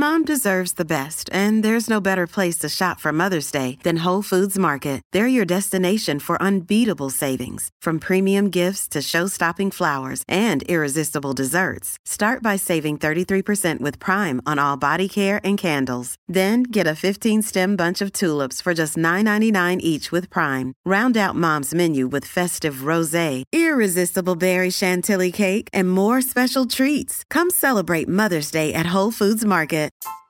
Mom deserves the best, and there's no better place to shop for Mother's Day than Whole Foods Market. They're your destination for unbeatable savings, from premium gifts to show-stopping flowers and irresistible desserts. Start by saving 33% with Prime on all body care and candles. Then get a 15-stem bunch of tulips for just $9.99 each with Prime. Round out Mom's menu with festive rosé, irresistible berry chantilly cake, and more special treats. Come celebrate Mother's Day at Whole Foods Market.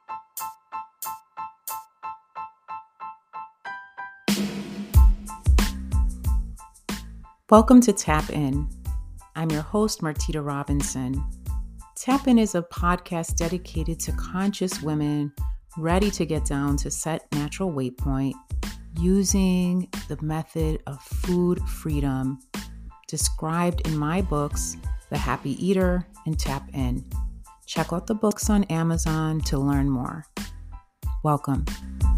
Welcome to Tap In. I'm your host, Martita Robinson. Tap In is a podcast dedicated to conscious women ready to get down to set natural weight point using the method of food freedom described in my books, The Happy Eater and Tap In. Check out the books on Amazon to learn more. Welcome.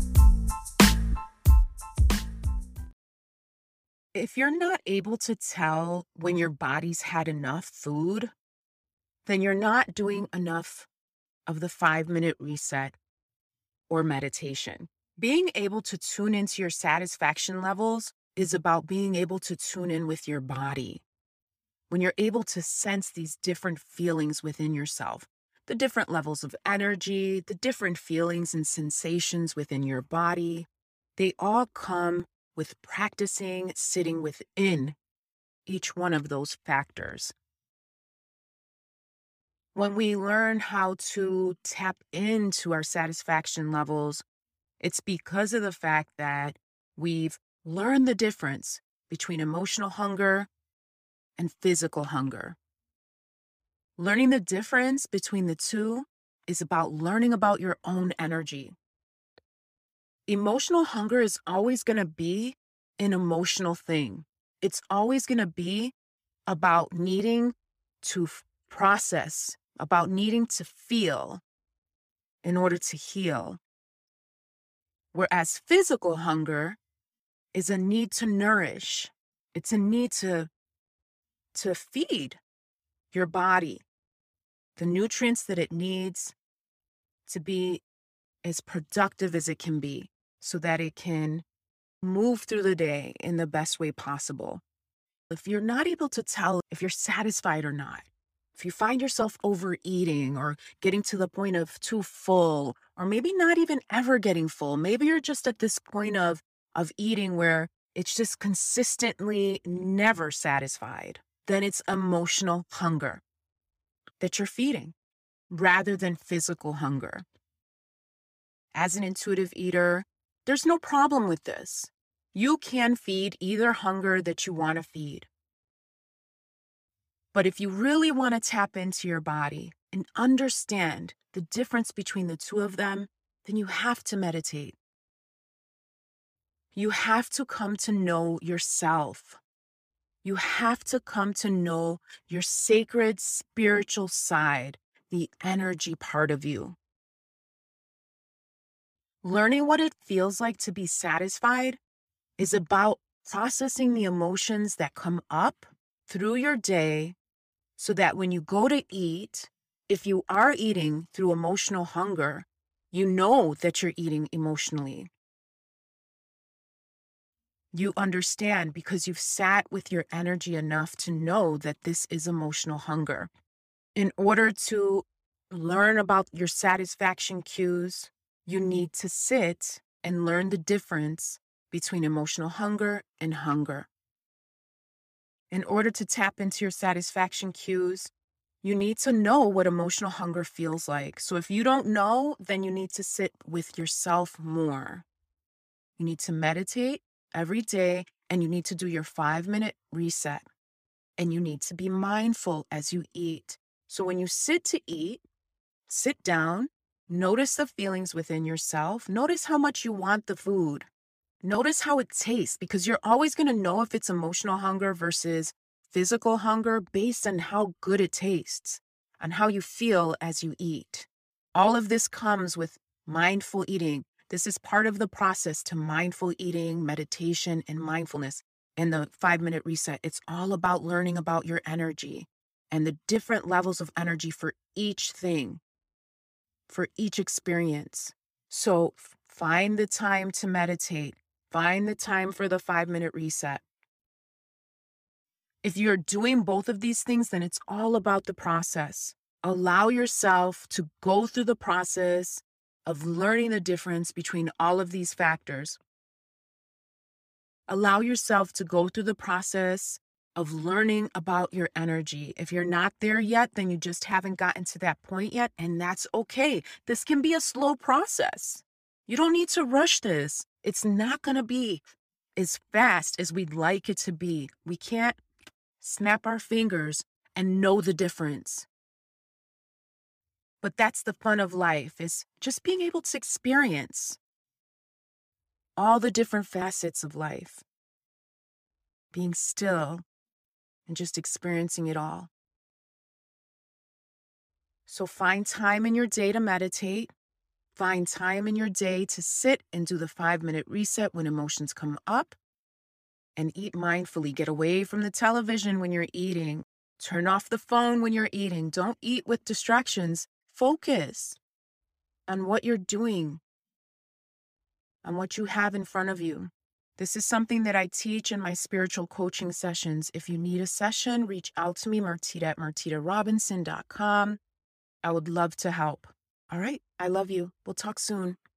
If you're not able to tell when your body's had enough food, then you're not doing enough of the 5-minute reset or meditation. Being able to tune into your satisfaction levels is about being able to tune in with your body. When you're able to sense these different feelings within yourself, the different levels of energy, the different feelings and sensations within your body, they all come with practicing sitting within each one of those factors. When we learn how to tap into our satisfaction levels, it's because of the fact that we've learned the difference between emotional hunger and physical hunger. Learning the difference between the two is about learning about your own energy. Emotional hunger is always going to be an emotional thing. It's always going to be about needing to process, about needing to feel in order to heal. Whereas physical hunger is a need to nourish. It's a need to feed your body the nutrients that it needs to be as productive as it can be, so that it can move through the day in the best way possible. If you're not able to tell if you're satisfied or not, if you find yourself overeating or getting to the point of too full, or maybe not even ever getting full, maybe you're just at this point of eating where it's just consistently never satisfied, then it's emotional hunger that you're feeding rather than physical hunger. As an intuitive eater, there's no problem with this. You can feed either hunger that you want to feed. But if you really want to tap into your body and understand the difference between the two of them, then you have to meditate. You have to come to know yourself. You have to come to know your sacred spiritual side, the energy part of you. Learning what it feels like to be satisfied is about processing the emotions that come up through your day so that when you go to eat, if you are eating through emotional hunger, you know that you're eating emotionally. You understand because you've sat with your energy enough to know that this is emotional hunger. In order to learn about your satisfaction cues, you need to sit and learn the difference between emotional hunger and hunger. In order to tap into your satisfaction cues, you need to know what emotional hunger feels like. So if you don't know, then you need to sit with yourself more. You need to meditate every day, and you need to do your 5-minute reset. And you need to be mindful as you eat. So when you sit to eat, sit down, notice the feelings within yourself. Notice how much you want the food. Notice how it tastes, because you're always going to know if it's emotional hunger versus physical hunger based on how good it tastes and how you feel as you eat. All of this comes with mindful eating. This is part of the process to mindful eating, meditation, and mindfulness. And the 5-minute reset, it's all about learning about your energy and the different levels of energy for each thing. for each experience. So find the time to meditate, find the time for the 5-minute reset. If you're doing both of these things, then it's all about the process. Allow yourself to go through the process of learning the difference between all of these factors. Allow yourself to go through the process of learning about your energy. If you're not there yet, then you just haven't gotten to that point yet, and that's okay. This can be a slow process. You don't need to rush this. It's not going to be as fast as we'd like it to be. We can't snap our fingers and know the difference. But that's the fun of life, is just being able to experience all the different facets of life, being still and just experiencing it all. So find time in your day to meditate. Find time in your day to sit and do the 5-minute reset when emotions come up. And eat mindfully. Get away from the television when you're eating. Turn off the phone when you're eating. Don't eat with distractions. Focus on what you're doing, on what you have in front of you. This is something that I teach in my spiritual coaching sessions. If you need a session, reach out to me, martita@martitarobinson.com. I would love to help. All right. I love you. We'll talk soon.